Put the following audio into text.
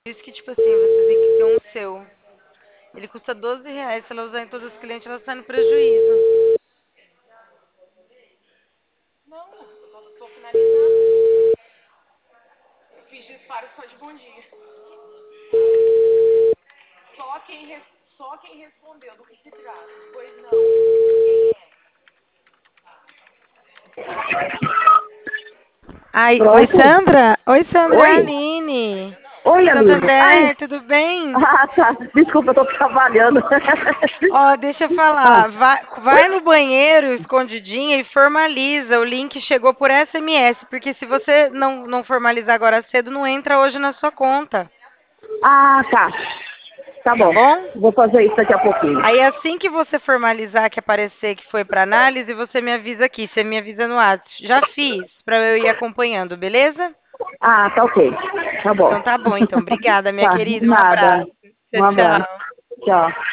Isso que, tipo assim, você tem que ter um seu. Ele custa R$ 12. Se ela usar em todos os clientes, ela sai no prejuízo. Não, eu tô finalizando. Eu fiz disparo só de bom dia. Só quem, só quem respondeu do que se trata. Pois não. Quem é? Ai, oi Pronto? Sandra? Oi Sandra, é a Oi? Aline. Oi, Aline. Ai, Santander, tudo bem? tá. Desculpa, eu tô trabalhando. Ó, deixa eu Ah, falar. Vai no banheiro escondidinha e formaliza. O link chegou por SMS, porque se você não formalizar agora cedo, não entra hoje na sua conta. tá. Tá Tá bom. bom? Vou fazer isso daqui a pouquinho. Aí assim que você formalizar que aparecer que foi para análise, você me avisa aqui, você me avisa no WhatsApp. Já fiz para eu ir acompanhando, beleza? Tá ok. Tá bom. Então tá bom, então. Obrigada, minha Tá, querida. Um nada. abraço. Tchau, Um abraço. tchau. Tchau.